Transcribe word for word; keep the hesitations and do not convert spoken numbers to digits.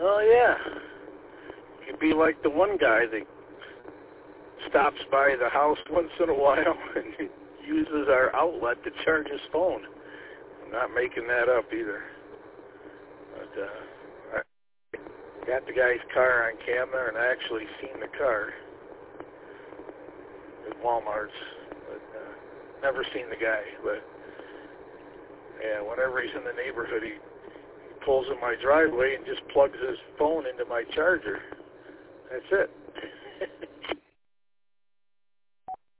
Oh, yeah. You'd be like the one guy that stops by the house once in a while and uses our outlet to charge his phone. I'm not making that up either. But uh, I got the guy's car on camera, and I actually seen the car at Walmart's, but uh, never seen the guy. But yeah, whenever he's in the neighborhood, he pulls in my driveway and just plugs his phone into my charger. That's it.